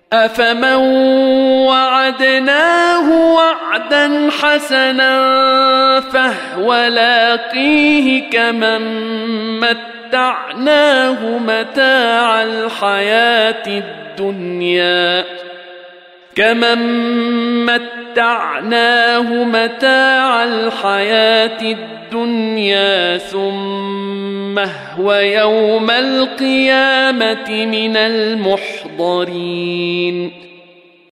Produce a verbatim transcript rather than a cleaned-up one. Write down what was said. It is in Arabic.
أفمن وعدناه وعدا حسنا فهو لاقيه كمن متعناه متاع الحياة الدنيا كمن متعناه متاع الحياة الدنيا ثم هو يوم القيامة من المحضرين